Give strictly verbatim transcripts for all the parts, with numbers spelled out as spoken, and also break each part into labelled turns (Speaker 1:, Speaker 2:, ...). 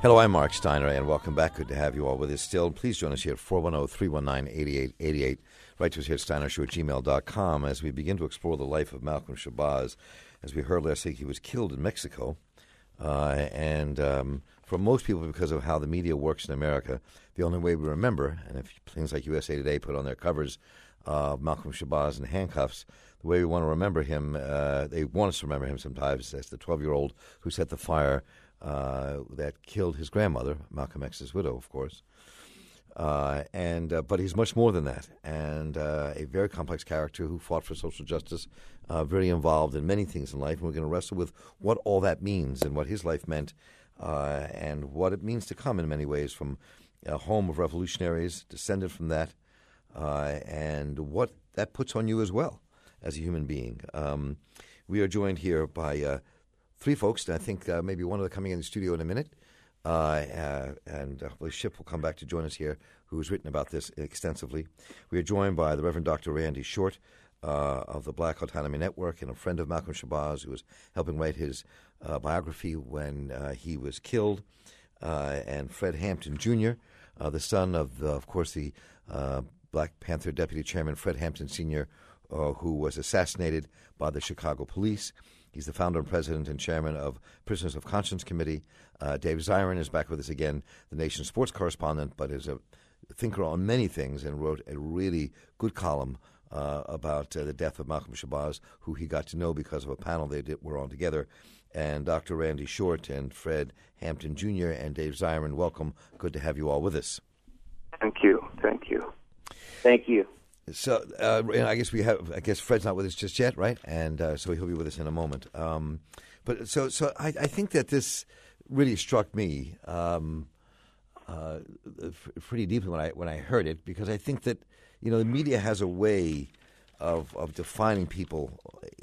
Speaker 1: Hello, I'm Mark Steiner, and welcome back. Good to have you all with us still. Please join us here at four one zero, three one nine, eight eight eight eight. Write to us here at steiner show at gmail dot com as we begin to explore the life of Malcolm Shabazz. As we heard last week, he was killed in Mexico. Uh, and um, for most people, because of how the media works in America, the only way we remember, and if things like U S A Today put on their covers uh, Malcolm Shabazz in handcuffs, the way we want to remember him, uh, they want us to remember him sometimes as the twelve-year-old who set the fire uh, that killed his grandmother, Malcolm X's widow, of course. Uh, and uh, but he's much more than that, and uh, a very complex character who fought for social justice, uh, very involved in many things in life. And we're going to wrestle with what all that means and what his life meant, uh, and what it means to come in many ways from a home of revolutionaries, descended from that, uh, and what that puts on you as well as a human being. Um, we are joined here by uh, three folks, and I think uh, maybe one of them coming in the studio in a minute. Uh, uh, and uh, hopefully Ship will come back to join us here, who's written about this extensively. We are joined by the Reverend Doctor Randy Short uh, of the Black Autonomy Network and a friend of Malcolm Shabazz who was helping write his uh, biography when uh, he was killed, uh, and Fred Hampton Junior, uh, the son of, the, of course, the uh, Black Panther Deputy Chairman Fred Hampton Senior, uh, who was assassinated by the Chicago police. He's the founder and president and chairman of Prisoners of Conscience Committee. Uh, Dave Zirin is back with us again, the nation's sports correspondent, but is a thinker on many things and wrote a really good column uh, about uh, the death of Malcolm Shabazz, who he got to know because of a panel they did, were on together. And Doctor Randy Short and Fred Hampton Junior and Dave Zirin, welcome. Good to have you all with us.
Speaker 2: Thank you. Thank you. Thank you.
Speaker 1: So, uh, and I guess we have. I guess Fred's not with us just yet, right? And uh, so he'll be with us in a moment. Um, but so, so I, I think that this really struck me um, uh, f- pretty deeply when I when I heard it, because I think that you know the media has a way of of defining people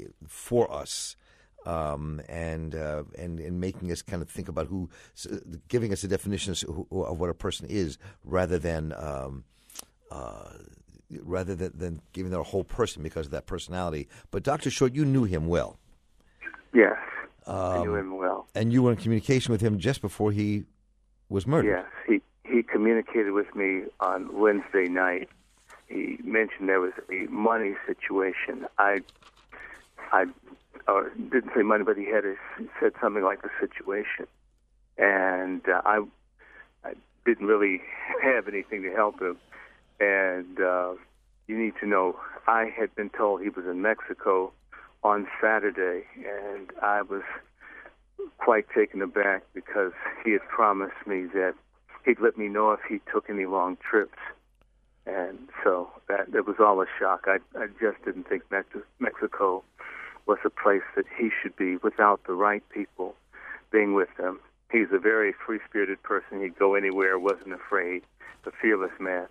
Speaker 1: for us. Um, and, uh, and and making us kind of think about who, giving us a definition of what a person is, rather than um, uh, rather than, than giving their whole person because of that personality. But Doctor Short, you knew him well.
Speaker 2: Yes,
Speaker 1: um,
Speaker 2: I knew him well.
Speaker 1: And you were in communication with him just before he was murdered.
Speaker 2: Yes, he he communicated with me on Wednesday night. He mentioned there was a money situation. I I. Or didn't say money, but he had a, said something like the situation, and uh, I, I didn't really have anything to help him. And uh, you need to know, I had been told he was in Mexico on Saturday, and I was quite taken aback because he had promised me that he'd let me know if he took any long trips. And so that, that was all a shock. I, I just didn't think Mex- Mexico was a place that he should be without the right people being with him. He's a very free-spirited person. He'd go anywhere, wasn't afraid, a fearless man.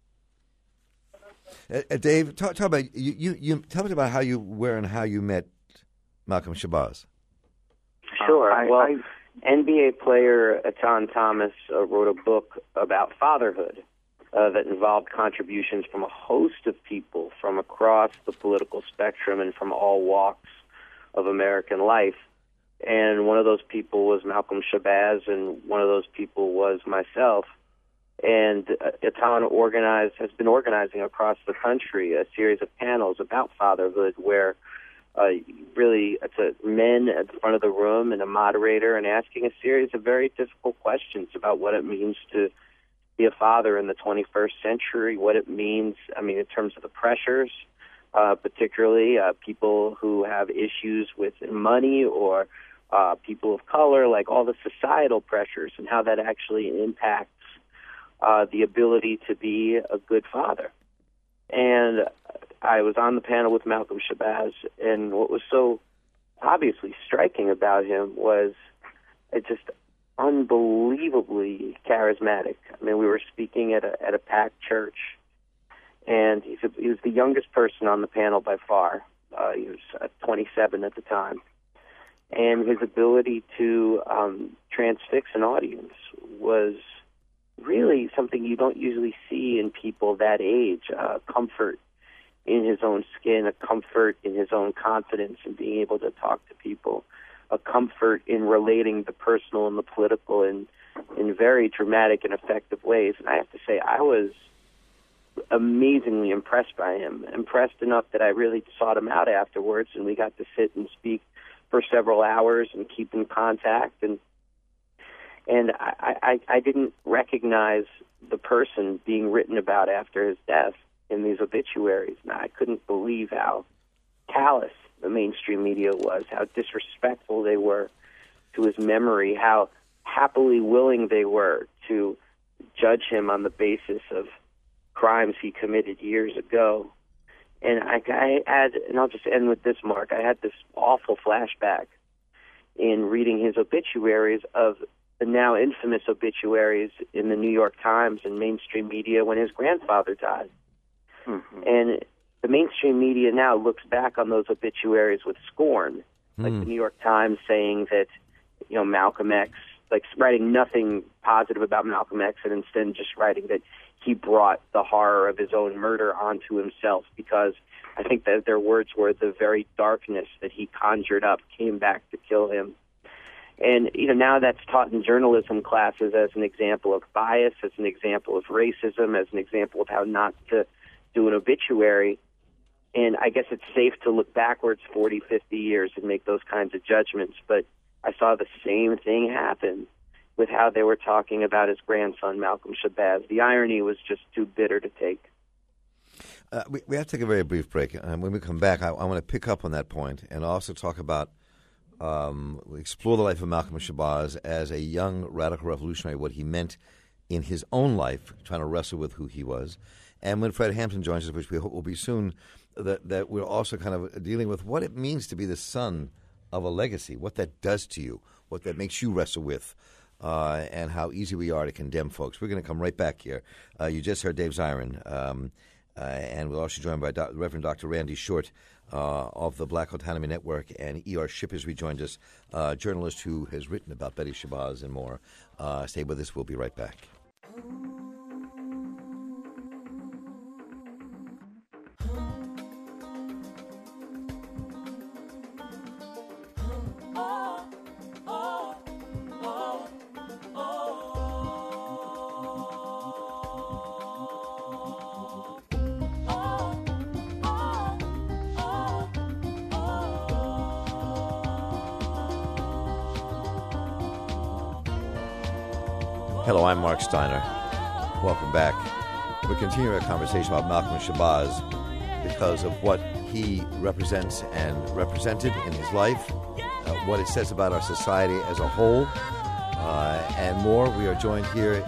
Speaker 1: Uh, uh, Dave, talk, talk about you, you, you. Tell us about how you, where, and how you met Malcolm Shabazz.
Speaker 3: Sure.
Speaker 2: Uh, I,
Speaker 3: well,
Speaker 2: I,
Speaker 3: N B A player Etan Thomas uh, wrote a book about fatherhood uh, that involved contributions from a host of people from across the political spectrum and from all walks of American life. And one of those people was Malcolm Shabazz, and one of those people was myself. And uh, Etan organized, has been organizing across the country a series of panels about fatherhood where uh, really it's a men at the front of the room and a moderator and asking a series of very difficult questions about what it means to be a father in the twenty-first century, what it means, I mean, in terms of the pressures, uh, particularly uh, people who have issues with money or uh, people of color, like all the societal pressures and how that actually impacts uh, the ability to be a good father. And I was on the panel with Malcolm Shabazz, and what was so obviously striking about him was it just unbelievably charismatic. I mean, we were speaking at a at a packed church, and he's a, he was the youngest person on the panel by far. Uh, he was uh, twenty-seven at the time, and his ability to um, transfix an audience was really something you don't usually see in people that age. Uh, comfort in his own skin, a comfort in his own confidence and being able to talk to people, a comfort in relating the personal and the political, and in very dramatic and effective ways. And I have to say, I was amazingly impressed by him, impressed enough that I really sought him out afterwards, and we got to sit and speak for several hours and keep in contact. And and I, I, I didn't recognize the person being written about after his death in these obituaries. And I couldn't believe how callous the mainstream media was, how disrespectful they were to his memory, how happily willing they were to judge him on the basis of crimes he committed years ago. And I, I had, and I'll just end with this, Mark, I had this awful flashback in reading his obituaries of the now infamous obituaries in the New York Times and mainstream media when his grandfather died. Mm-hmm. And the mainstream media now looks back on those obituaries with scorn, mm. like the New York Times saying that, you know, Malcolm X, like writing nothing positive about Malcolm X and instead just writing that he brought the horror of his own murder onto himself because I think that their words were the very darkness that he conjured up came back to kill him. And, you know, now that's taught in journalism classes as an example of bias, as an example of racism, as an example of how not to do an obituary. And I guess it's safe to look backwards forty, fifty years and make those kinds of judgments. But I saw the same thing happen with how they were talking about his grandson, Malcolm Shabazz. The irony was just too bitter to take.
Speaker 1: Uh, we, we have to take a very brief break. And when we come back, I, I want to pick up on that point and also talk about, um, explore the life of Malcolm Shabazz as a young radical revolutionary, what he meant in his own life, trying to wrestle with who he was. And when Fred Hampton joins us, which we hope will be soon, that, that we're also kind of dealing with what it means to be the son of a legacy, what that does to you, what that makes you wrestle with. Uh, and how easy we are to condemn folks. We're going to come right back here. Uh, you just heard Dave Zirin, um, uh, and we're also joined by Do- Reverend Doctor Randy Short uh, of the Black Autonomy Network, and E R. Shipp has rejoined us, uh, a journalist who has written about Betty Shabazz and more. Uh, stay with us. We'll be right back. Hello, I'm Mark Steiner. Welcome back. We're continuing our conversation about Malcolm Shabazz because of what he represents and represented in his life, uh, what it says about our society as a whole, uh, and more. We are joined here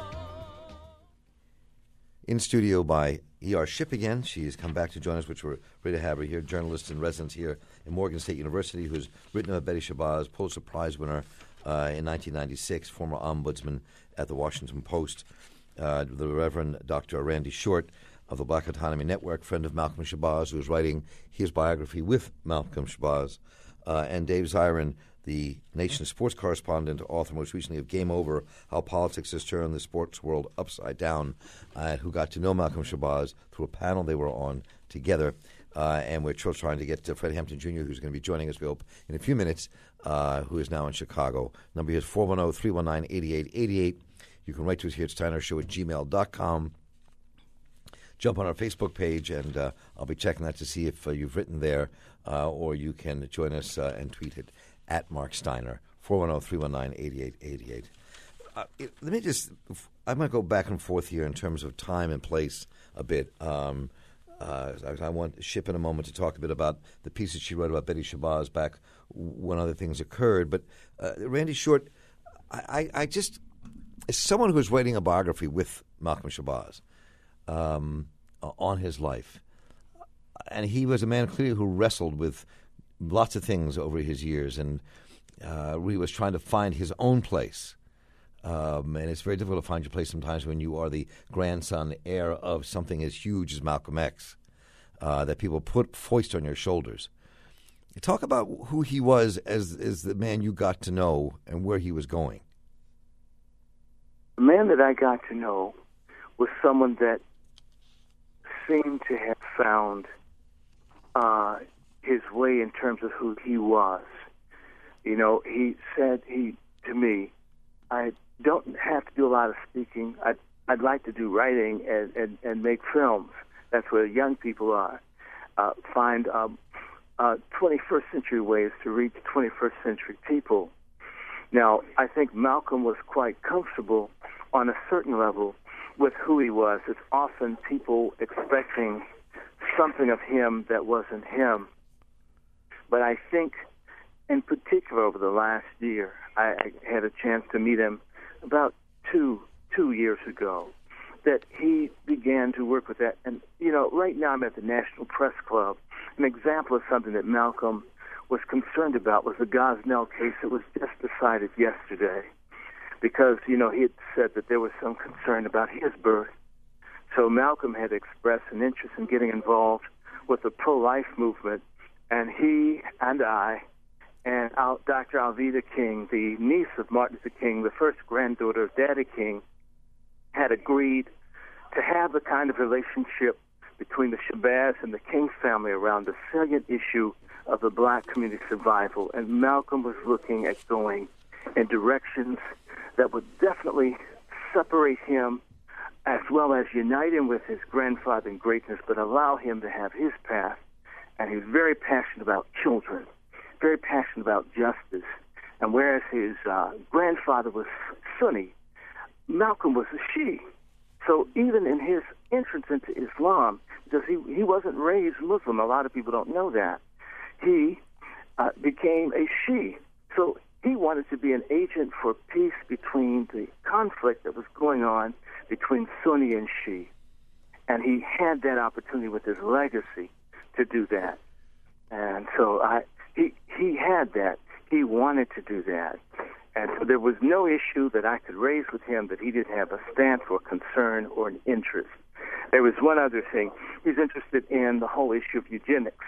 Speaker 1: in studio by E R. Shipp again. She's come back to join us, which we're ready to have her here, journalist in residence here at Morgan State University, who's written about Betty Shabazz, Pulitzer Prize winner uh, in nineteen ninety-six, former ombudsman at the Washington Post, uh, the Reverend Doctor Randy Short of the Black Autonomy Network, friend of Malcolm Shabazz, who's writing his biography with Malcolm Shabazz, uh, and Dave Zirin, the Nation sports correspondent, author most recently of Game Over, How Politics Has Turned the Sports World Upside Down, uh, who got to know Malcolm Shabazz through a panel they were on together. Uh, and we're still trying to get to Fred Hampton Junior, who's going to be joining us, we hope, in a few minutes, uh, who is now in Chicago. Number here is four one zero, three one nine, eight eight eight eight. You can write to us here at steiner show at gmail dot com. Jump on our Facebook page, and uh, I'll be checking that to see if uh, you've written there, uh, or you can join us uh, and tweet it at Mark Steiner, four one zero, three one nine, eight eight eight eight. Uh, it, let me just, I'm going to go back and forth here in terms of time and place a bit. Um, uh, I, I want Shipp in a moment to talk a bit about the pieces she wrote about Betty Shabazz back when other things occurred. But uh, Randy Short, I, I, I just, as someone who's writing a biography with Malcolm Shabazz um, on his life, and he was a man clearly who wrestled with lots of things over his years, and uh, really was trying to find his own place. Um, and it's very difficult to find your place sometimes when you are the grandson, heir of something as huge as Malcolm X, uh, that people put foist on your shoulders. Talk about who he was as, as the man you got to know and where he was going.
Speaker 2: The man that I got to know was someone that seemed to have found uh, his way in terms of who he was. You know, he said he to me, I don't have to do a lot of speaking. I'd, I'd like to do writing and, and, and make films. That's where young people are. Uh, find um, uh, twenty-first century ways to reach twenty-first century people. Now, I think Malcolm was quite comfortable on a certain level with who he was. It's often people expecting something of him that wasn't him. But I think, in particular, over the last year, I, I had a chance to meet him about two two years ago, that he began to work with that. And, you know, right now I'm at the National Press Club. An example of something that Malcolm was concerned about was the Gosnell case that was just decided yesterday, because, you know, he had said that there was some concern about his birth. So Malcolm had expressed an interest in getting involved with the pro-life movement, and he and I and Doctor Alveda King, the niece of Martin Luther King, the first granddaughter of Daddy King, had agreed to have the kind of relationship between the Shabazz and the King family around the salient issue of the black community survival. And Malcolm was looking at going in directions that would definitely separate him as well as unite him with his grandfather in greatness, but allow him to have his path. And he was very passionate about children, very passionate about justice. And whereas his uh, grandfather was Sunni, Malcolm was a Shia. So even in his entrance into Islam, because he, he wasn't raised Muslim, a lot of people don't know that, he uh, became a Shia. So he wanted to be an agent for peace between the conflict that was going on between Sunni and Shia. And he had that opportunity with his legacy to do that. And so I, he he had that. He wanted to do that. And so there was no issue that I could raise with him that he didn't have a stance or concern or an interest. There was one other thing. He's interested in the whole issue of eugenics.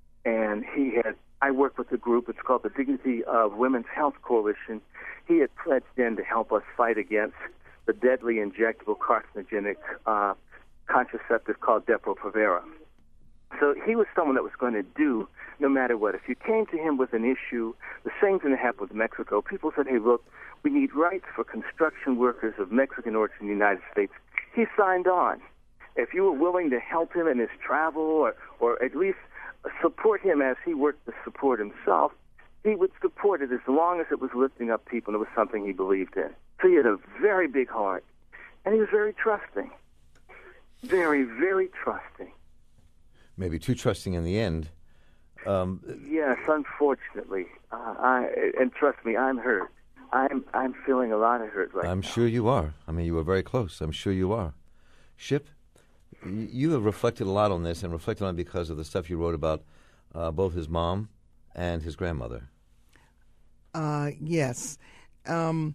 Speaker 2: And he had, I work with a group, it's called the Dignity of Women's Health Coalition. He had pledged in to help us fight against the deadly injectable carcinogenic uh, contraceptive called Depo-Provera. So he was someone that was going to do no matter what. If you came to him with an issue, the same thing that happened with Mexico. People said, hey, look, we need rights for construction workers of Mexican origin in the United States. He signed on. If you were willing to help him in his travel or, or at least support him as he worked to support himself, he would support it as long as it was lifting up people and it was something he believed in. So he had a very big heart, and he was very trusting. Very, very trusting.
Speaker 1: Maybe too trusting in the end. Um,
Speaker 2: yes, unfortunately. Uh, I, and trust me, I'm hurt. I'm I'm feeling a lot of hurt right
Speaker 1: I'm
Speaker 2: now.
Speaker 1: sure you are. I mean, you were very close. I'm sure you are. Ship, you have reflected a lot on this and reflected on it because of the stuff you wrote about uh, both his mom and his grandmother.
Speaker 4: Uh, yes. Um,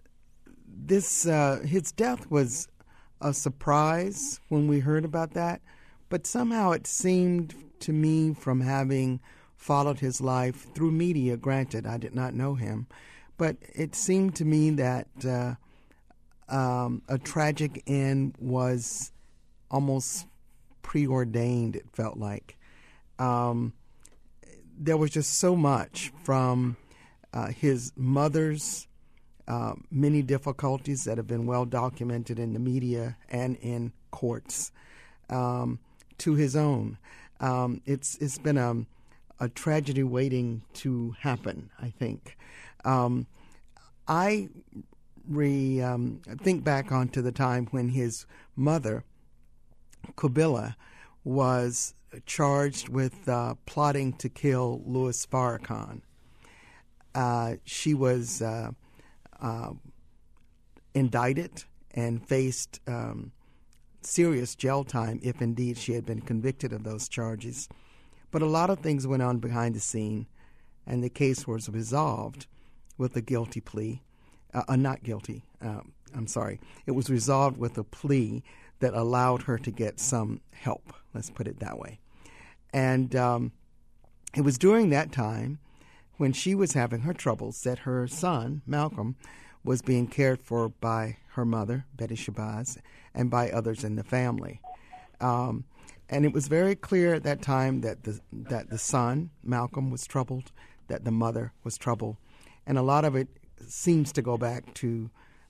Speaker 4: this uh, his death was a surprise when we heard about that, but somehow it seemed to me, from having followed his life through media, granted, I did not know him, but it seemed to me that uh, um, a tragic end was almost preordained, it felt like. Um, there was just so much from uh, his mother's uh, many difficulties that have been well documented in the media and in courts, um, to his own. Um, it's it's been a, a tragedy waiting to happen, I think. Um, I re, um, think back onto the time when his mother, Qubilah, was charged with uh, plotting to kill Louis Farrakhan. Uh, she was uh, uh, indicted and faced um, serious jail time if indeed she had been convicted of those charges. But a lot of things went on behind the scene, and the case was resolved with a guilty plea. Uh, uh, not guilty, um, I'm sorry. It was resolved with a plea that allowed her to get some help, let's put it that way. And um, it was during that time when she was having her troubles that her son, Malcolm, was being cared for by her mother, Betty Shabazz, and by others in the family. Um, and it was very clear at that time that the that the son, Malcolm, was troubled, that the mother was troubled. And a lot of it seems to go back to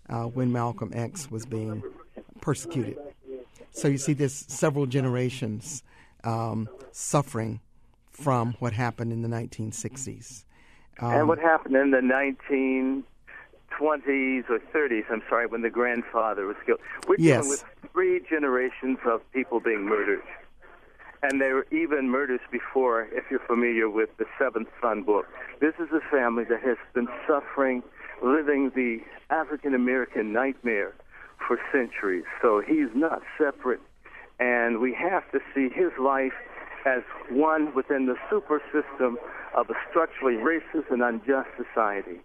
Speaker 4: uh, when Malcolm X was being persecuted. So you see this several generations um, suffering from what happened in the nineteen sixties. Um,
Speaker 2: and what happened in the nineteen twenties or thirties, I'm sorry, when the grandfather was killed. We're
Speaker 4: yes.
Speaker 2: dealing with three generations of people being murdered. And there were even murders before, if you're familiar with the Seventh Son book. This is a family that has been suffering, living the African-American nightmare for centuries. So he's not separate. And we have to see his life as one within the super system of a structurally racist and unjust society.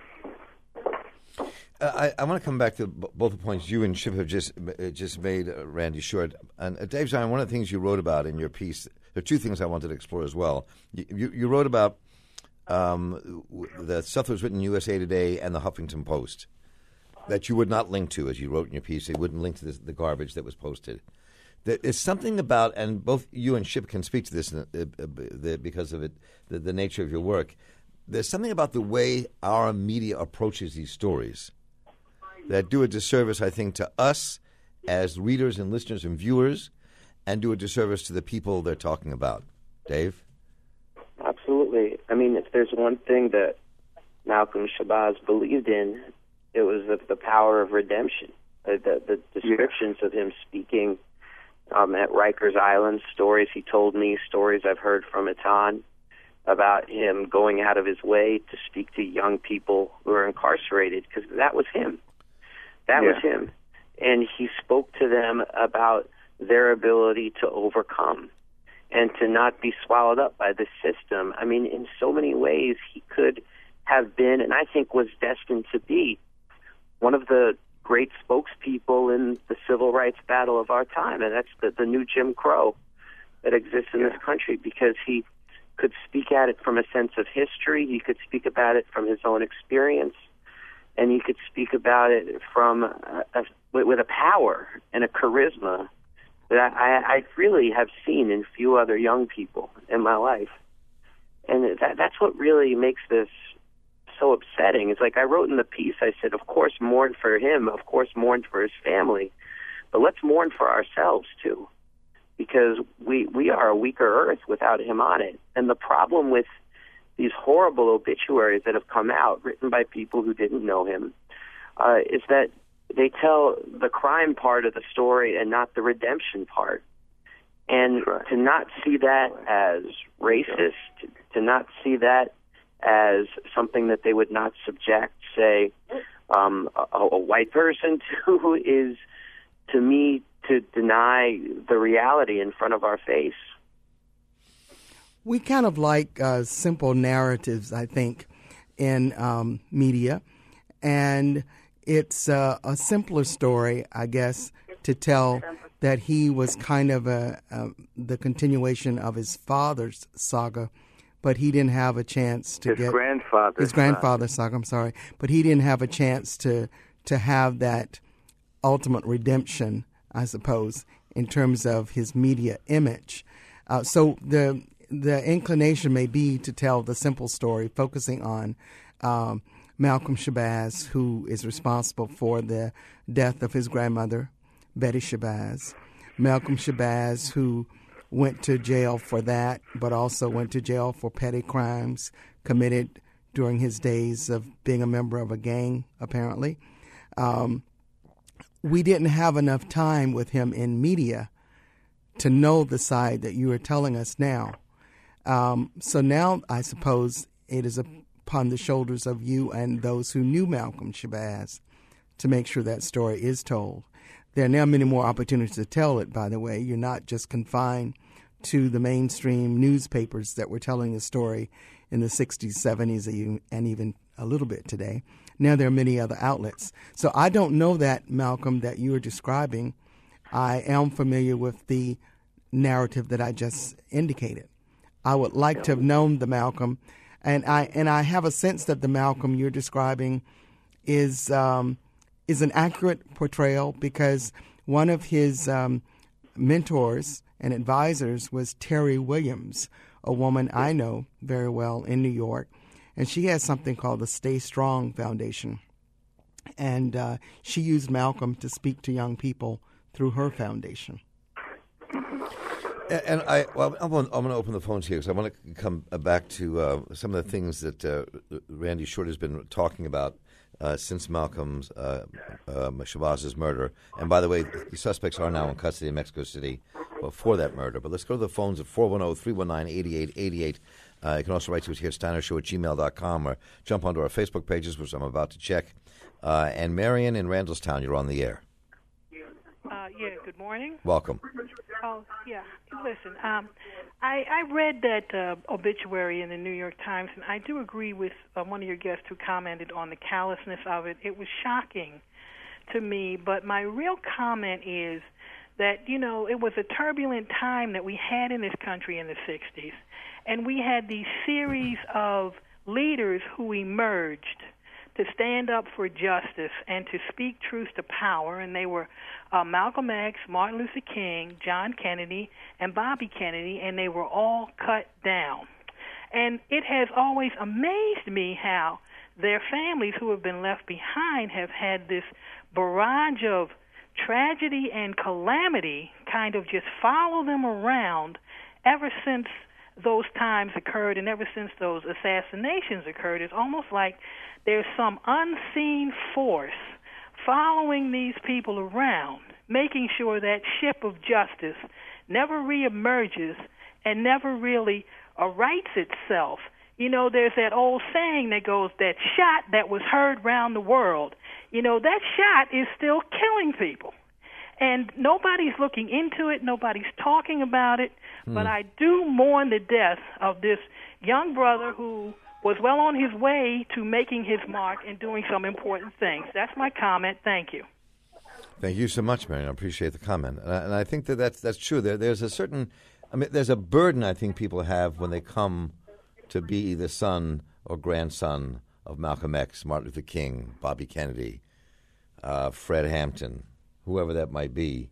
Speaker 1: Uh, I, I want to come back to b- both the points you and Shiv have just uh, just made, uh, Randy Short. And uh, Dave Zion, one of the things you wrote about in your piece, there are two things I wanted to explore as well. You, you, you wrote about um, the stuff that was written in U S A Today and the Huffington Post that you would not link to, as you wrote in your piece. You wouldn't link to this, the garbage that was posted. There is something about, and both you and Shiv can speak to this uh, uh, the, because of it, the, the nature of your work. There's something about the way our media approaches these stories that do a disservice, I think, to us as readers and listeners and viewers, and do a disservice to the people they're talking about. Dave?
Speaker 3: Absolutely. I mean, if there's one thing that Malcolm Shabazz believed in, it was the, the power of redemption. The, the, the descriptions of him speaking um, at Rikers Island, stories he told me, stories I've heard from Etan, about him going out of his way to speak to young people who are incarcerated, because that was him. That yeah. was him. And he spoke to them about their ability to overcome and to not be swallowed up by the system. I mean, in so many ways, he could have been, and I think was destined to be, one of the great spokespeople in the civil rights battle of our time, and that's the, the new Jim Crow that exists in this country, because he could speak at it from a sense of history, he could speak about it from his own experience, and he could speak about it from a, a, with a power and a charisma that I, I really have seen in few other young people in my life. And that, that's what really makes this so upsetting. It's like I wrote in the piece, I said, of course, mourn for him, of course, mourn for his family, but let's mourn for ourselves, too, because we, we are a weaker earth without him on it. And the problem with these horrible obituaries that have come out, written by people who didn't know him, uh, is that they tell the crime part of the story and not the redemption part. And right. to not see that as racist, to not see that as something that they would not subject, say, um, a, a white person to, is, to me, to deny the reality in front of our face.
Speaker 4: We kind of like uh, simple narratives, I think, in um, media. And it's uh, a simpler story, I guess, to tell that he was kind of a, uh, the continuation of his father's saga, but he didn't have a chance to
Speaker 2: his
Speaker 4: get...
Speaker 2: grandfather's
Speaker 4: His grandfather's saga, I'm sorry. But he didn't have a chance to to have that ultimate redemption, I suppose, in terms of his media image. Uh, so the... The inclination may be to tell the simple story, focusing on um, Malcolm Shabazz, who is responsible for the death of his grandmother, Betty Shabazz. Malcolm Shabazz, who went to jail for that, but also went to jail for petty crimes committed during his days of being a member of a gang, apparently. Um, we didn't have enough time with him in media to know the side that you are telling us now. Um, so now, I suppose, it is upon the shoulders of you and those who knew Malcolm Shabazz to make sure that story is told. There are now many more opportunities to tell it, by the way. You're not just confined to the mainstream newspapers that were telling the story in the sixties, seventies, and even a little bit today. Now there are many other outlets. So I don't know that, Malcolm, that you are describing. I am familiar with the narrative that I just indicated. I would like to have known the Malcolm, and I and I have a sense that the Malcolm you're describing is um, is an accurate portrayal, because one of his um, mentors and advisors was Terry Williams, a woman I know very well in New York, and she has something called the Stay Strong Foundation. And uh, she used Malcolm to speak to young people through her foundation.
Speaker 1: And I, well, I'm going to open the phones here because I want to come back to uh, some of the things that uh, Randy Short has been talking about uh, since Malcolm's uh, uh, Shabazz's murder. And by the way, the suspects are now in custody in Mexico City for that murder. But let's go to the phones at four one zero, three one nine, eight eight eight eight. Uh, you can also write to us here at steiner show at gmail dot com or jump onto our Facebook pages, which I'm about to check. Uh, and Marion in Randallstown, you're on the air.
Speaker 5: Uh, yeah, good morning.
Speaker 1: Welcome.
Speaker 5: Oh, yeah. Listen, um, I, I read that uh, obituary in the New York Times, and I do agree with uh, one of your guests who commented on the callousness of it. It was shocking to me, but my real comment is that, you know, it was a turbulent time that we had in this country in the sixties, and we had these series of leaders who emerged to stand up for justice and to speak truth to power, and they were uh, Malcolm X, Martin Luther King, John Kennedy, and Bobby Kennedy, and they were all cut down. And it has always amazed me how their families who have been left behind have had this barrage of tragedy and calamity kind of just follow them around ever since those times occurred and ever since those assassinations occurred. It's almost like there's some unseen force following these people around, making sure that ship of justice never reemerges and never really uh, rights itself. You know, there's that old saying that goes, that shot that was heard round the world. You know, that shot is still killing people. And nobody's looking into it. Nobody's talking about it. Hmm. But I do mourn the death of this young brother who was well on his way to making his mark and doing some important things. That's my comment. Thank you.
Speaker 1: Thank you so much, Marion. I appreciate the comment. And I, and I think that that's, that's true. There, there's a certain, I mean, there's a burden I think people have when they come to be the son or grandson of Malcolm X, Martin Luther King, Bobby Kennedy, uh, Fred Hampton, whoever that might be.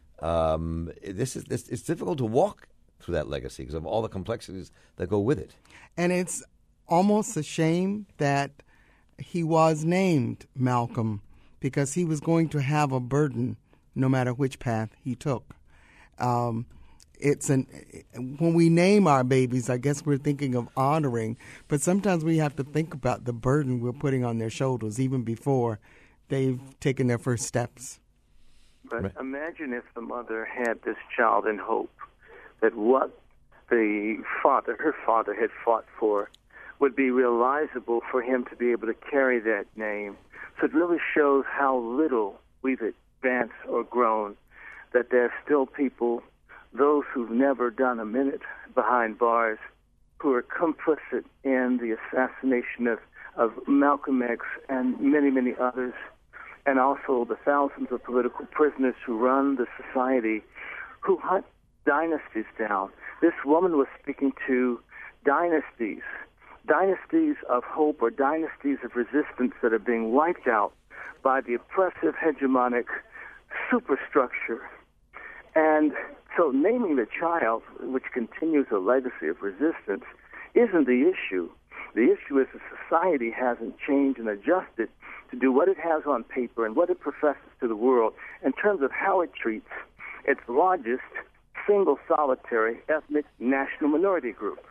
Speaker 1: Um, this is this, it's difficult to walk through that legacy because of all the complexities that go with it.
Speaker 4: And it's almost a shame that he was named Malcolm because he was going to have a burden no matter which path he took. Um, it's an when we name our babies, I guess we're thinking of honoring, but sometimes we have to think about the burden we're putting on their shoulders even before they've taken their first steps.
Speaker 2: But imagine if the mother had this child in hope that what the father, her father, had fought for would be realizable for him to be able to carry that name. So it really shows how little we've advanced or grown, that there's still people, those who've never done a minute behind bars, who are complicit in the assassination of, of Malcolm X and many, many others, and also the thousands of political prisoners who run the society, who hunt dynasties down. This woman was speaking to dynasties, dynasties of hope or dynasties of resistance that are being wiped out by the oppressive, hegemonic superstructure. And so naming the child, which continues a legacy of resistance, isn't the issue. The issue is the society hasn't changed and adjusted to do what it has on paper and what it professes to the world in terms of how it treats its largest single solitary ethnic national minority group.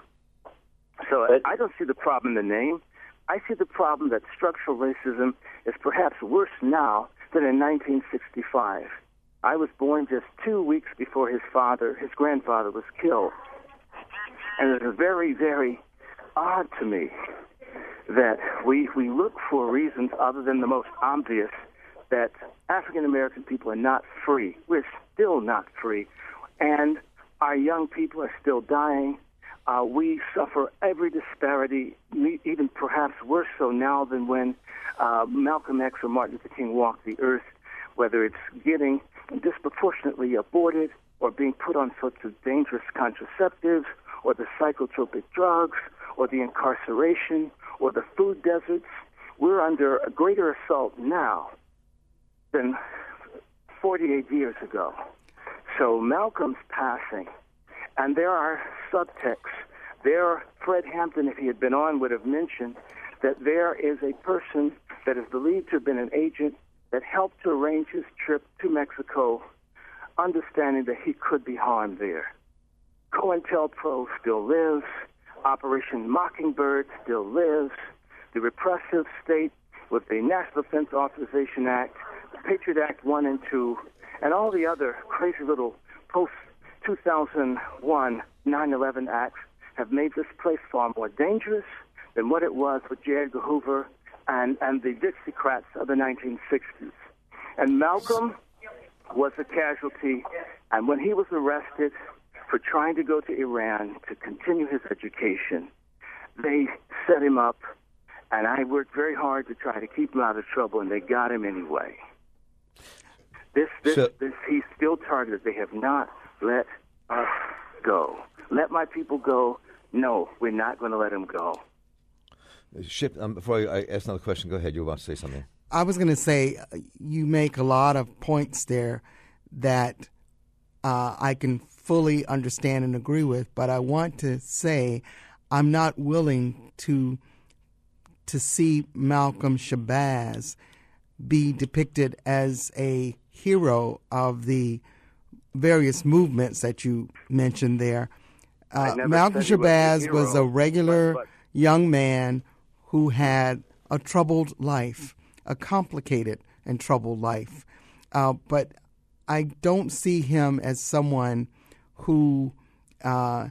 Speaker 2: So but, I don't see the problem in the name. I see the problem that structural racism is perhaps worse now than in nineteen sixty-five. I was born just two weeks before his father, his grandfather, was killed. And it is very, very odd to me that we, we look for reasons other than the most obvious that African-American people are not free. We're still not free. And our young people are still dying. Uh, we suffer every disparity, even perhaps worse so now than when uh, Malcolm X or Martin Luther King walked the earth, whether it's getting disproportionately aborted or being put on sorts of dangerous contraceptives or the psychotropic drugs or the incarceration or the food deserts. We're under a greater assault now than forty-eight years ago. So Malcolm's passing, and there are subtexts. There, Fred Hampton, if he had been on, would have mentioned that there is a person that is believed to have been an agent that helped to arrange his trip to Mexico, understanding that he could be harmed there. COINTELPRO still lives. Operation Mockingbird still lives. The repressive state with the National Defense Authorization Act, the Patriot Act one and two, and all the other crazy little post-two thousand one nine eleven acts have made this place far more dangerous than what it was with J. Edgar Hoover and, and the Dixiecrats of the nineteen sixties. And Malcolm was a casualty, and when he was arrested for trying to go to Iran to continue his education, they set him up, and I worked very hard to try to keep him out of trouble, and they got him anyway. This, this, so, this, he's still targeted. They have not let us go. Let my people go. No, we're not going to let him go.
Speaker 1: Ship, um, before I, I ask another question, go ahead. You were about to say something.
Speaker 4: I was going to say, uh, you make a lot of points there that uh, I can fully understand and agree with, but I want to say I'm not willing to to see Malcolm Shabazz be depicted as a hero of the various movements that you mentioned there. Uh, Malcolm Shabazz was a, was a regular but, but. young man who had a troubled life, a complicated and troubled life. Uh, but I don't see him as someone who uh,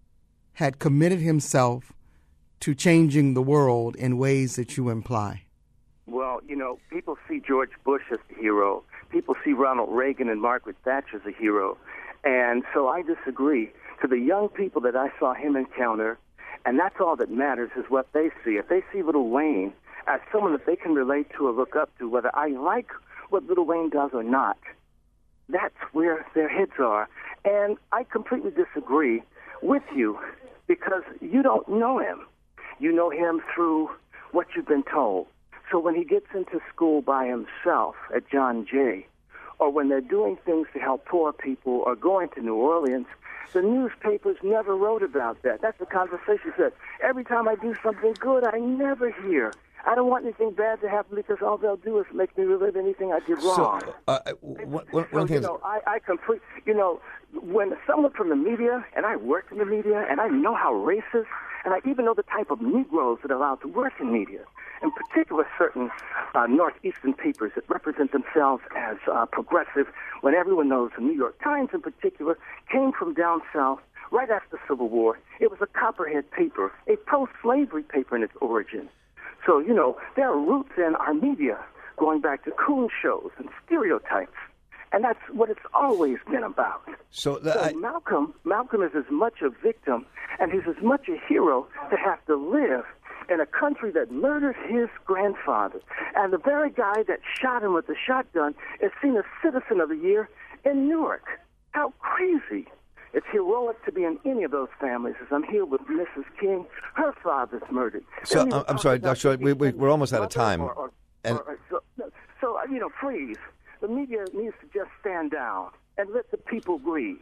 Speaker 4: had committed himself to changing the world in ways that you imply.
Speaker 2: Well, you know, people see George Bush as the hero. People see Ronald Reagan and Margaret Thatcher as a hero. And so I disagree. To the young people that I saw him encounter, and that's all that matters is what they see. If they see Little Wayne as someone that they can relate to or look up to, whether I like what Little Wayne does or not, that's where their heads are. And I completely disagree with you because you don't know him. You know him through what you've been told. So when he gets into school by himself at John Jay, or when they're doing things to help poor people or going to New Orleans, the newspapers never wrote about that. That's the conversation said. Every time I do something good, I never hear. I don't want anything bad to happen because all they'll do is make me relive anything I did wrong.
Speaker 1: So, uh, one, one,
Speaker 2: so,
Speaker 1: one thing
Speaker 2: you know, I, I complete, you know, when someone from the media, and I worked in the media, and I know how racist, and I even know the type of Negroes that are allowed to work in media, in particular certain uh, northeastern papers that represent themselves as uh, progressive, when everyone knows the New York Times in particular came from down south right after the Civil War. It was a copperhead paper, a pro-slavery paper in its origin. So, you know, there are roots in our media going back to coon shows and stereotypes. And that's what it's always been about.
Speaker 1: So, the,
Speaker 2: so
Speaker 1: I...
Speaker 2: Malcolm, Malcolm is as much a victim and he's as much a hero to have to live in a country that murdered his grandfather. And the very guy that shot him with the shotgun is seen as Citizen of the Year in Newark. How crazy. It's heroic to be in any of those families. As I'm here with Missus King, her father's murdered.
Speaker 1: So I'm, I'm sorry, Doctor Short, we, we, we're almost out of time. Or, or, and
Speaker 2: or, so, so, you know, please, the media needs to just stand down and let the people grieve.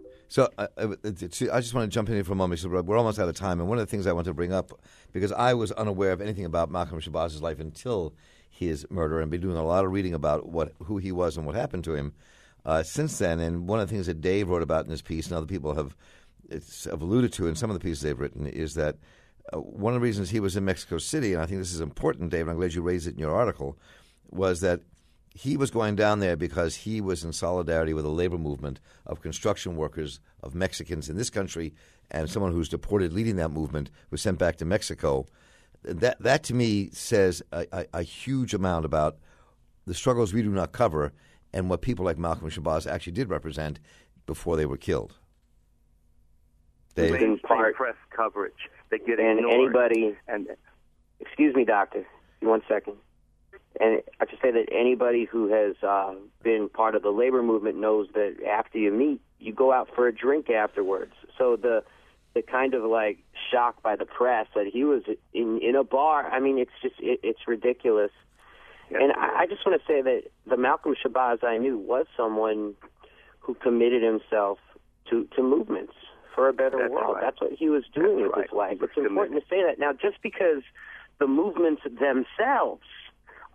Speaker 1: So uh, I just want to jump in here for a moment. We're almost out of time, and one of the things I want to bring up, because I was unaware of anything about Malcolm Shabazz's life until his murder, and been doing a lot of reading about what who he was and what happened to him uh, since then. And one of the things that Dave wrote about in his piece, and other people have, have alluded to in some of the pieces they've written, is that uh, one of the reasons he was in Mexico City, and I think this is important, Dave, and I'm glad you raised it in your article, was that he was going down there because he was in solidarity with a labor movement of construction workers, of Mexicans in this country, and someone who's deported leading that movement was sent back to Mexico. That, that to me, says a, a, a huge amount about the struggles we do not cover and what people like Malcolm Shabazz actually did represent before they were killed.
Speaker 2: Dave? In part, press coverage. They get
Speaker 3: and
Speaker 2: ignored.
Speaker 3: anybody, and excuse me, doctor, one second. And I should say that anybody who has uh, been part of the labor movement knows that after you meet, you go out for a drink afterwards. So the the kind of like shock by the press that he was in in a bar, I mean, it's just it, it's ridiculous. Yes. And I, I just want to say that the Malcolm Shabazz I knew was someone who committed himself to, to movements for a better
Speaker 2: That's
Speaker 3: world.
Speaker 2: Right.
Speaker 3: That's what he was doing
Speaker 2: That's
Speaker 3: with
Speaker 2: right.
Speaker 3: his life. It's important to say that. Now, just because the movements themselves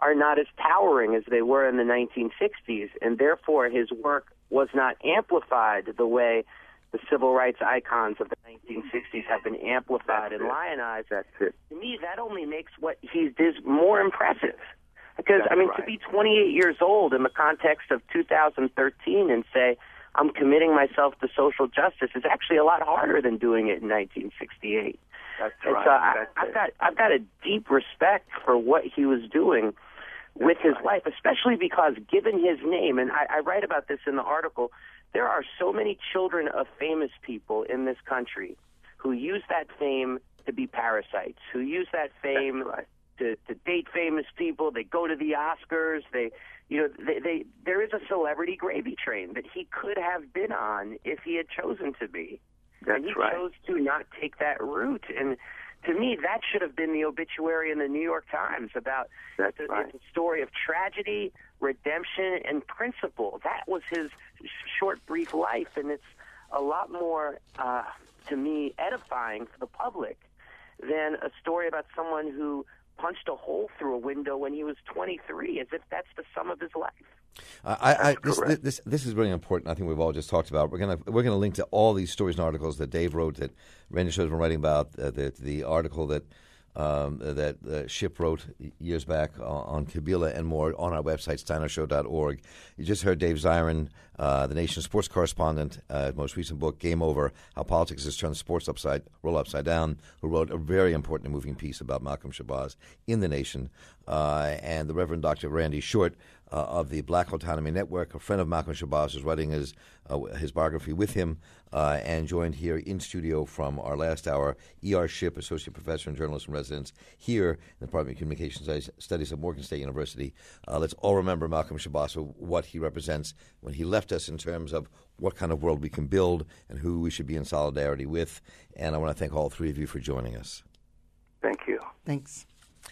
Speaker 3: are not as towering as they were in the nineteen sixties, and therefore his work was not amplified the way the civil rights icons of the nineteen sixties have been amplified
Speaker 2: That's
Speaker 3: and
Speaker 2: it.
Speaker 3: lionized.
Speaker 2: That's it.
Speaker 3: To me, that only makes what he did more impressive. Because,
Speaker 2: That's
Speaker 3: I mean,
Speaker 2: right.
Speaker 3: to be twenty-eight years old in the context of two thousand thirteen and say, I'm committing myself to social justice is actually a lot harder than doing it in nineteen sixty-eight.
Speaker 2: That's
Speaker 3: And
Speaker 2: right.
Speaker 3: so I,
Speaker 2: That's
Speaker 3: I've
Speaker 2: it.
Speaker 3: got I've got a deep respect for what he was doing with his
Speaker 2: right.
Speaker 3: life, especially because given his name, and I, I write about this in the article, there are so many children of famous people in this country who use that fame to be parasites, who use that fame
Speaker 2: right.
Speaker 3: to, to date famous people. They go to the Oscars. They, you know, they, they there is a celebrity gravy train that he could have been on if he had chosen to be.
Speaker 2: That's
Speaker 3: and he
Speaker 2: right.
Speaker 3: chose to not take that route. And to me, that should have been the obituary in the New York Times about
Speaker 2: That's
Speaker 3: the,
Speaker 2: right.
Speaker 3: it's a story of tragedy, redemption, and principle. That was his short, brief life, and it's a lot more, uh, to me, edifying for the public than a story about someone who punched a hole through a window when he was twenty-three, as if that's the sum of his life.
Speaker 1: Uh, I, I, this,
Speaker 2: correct.
Speaker 1: this this is really important. I think we've all just talked about. We're gonna we're gonna link to all these stories and articles that Dave wrote, that Randy Show's been writing about, uh, the the article that um, that uh, Ship wrote years back on, on Kabila and more on our website steiner show dot org. You just heard Dave Zirin, uh, the Nation's sports correspondent, uh, most recent book, Game Over: How Politics Has Turned Sports Upside Roll Upside Down, who wrote a very important and moving piece about Malcolm Shabazz in The Nation, uh, and the Reverend Doctor Randy Short, Uh, of the Black Autonomy Network, a friend of Malcolm Shabazz, is writing his uh, his biography with him, uh, and joined here in studio from our last hour, E R. Ship, Associate Professor and Journalist in Residence here in the Department of Communications Studies at Morgan State University. Uh, let's all remember Malcolm Shabazz, what he represents when he left us in terms of what kind of world we can build and who we should be in solidarity with. And I want to thank all three of you for joining us.
Speaker 2: Thank you.
Speaker 4: Thanks.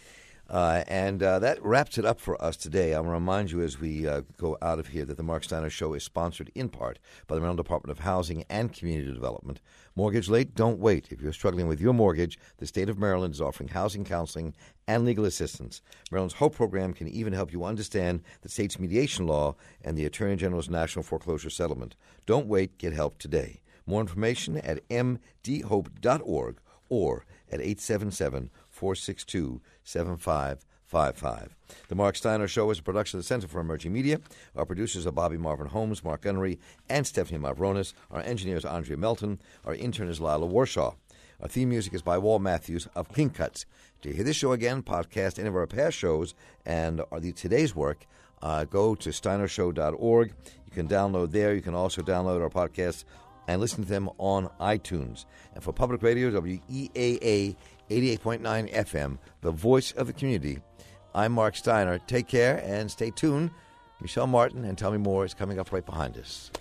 Speaker 1: Uh, and uh, that wraps it up for us today. I want to remind you as we uh, go out of here that the Mark Steiner Show is sponsored in part by the Maryland Department of Housing and Community Development. Mortgage late? Don't wait. If you're struggling with your mortgage, the state of Maryland is offering housing counseling and legal assistance. Maryland's HOPE program can even help you understand the state's mediation law and the Attorney General's National Foreclosure Settlement. Don't wait. Get help today. More information at m d hope dot org or at eight seven seven, four six two, seven five five five. The Mark Steiner Show is a production of the Center for Emerging Media. Our producers are Bobby Marvin Holmes, Mark Gunnery, and Stephanie Mavronis. Our engineer is Andrea Melton. Our intern is Lila Warshaw. Our theme music is by Wal Matthews of Clean Cuts. To hear this show again, podcast any of our past shows, and uh, the, today's work, uh, go to steiner show dot org. You can download there. You can also download our podcasts and listen to them on iTunes. And for Public Radio, W E A A eighty-eight point nine F M, the voice of the community, I'm Mark Steiner. Take care and stay tuned. Michelle Martin and Tell Me More is coming up right behind us.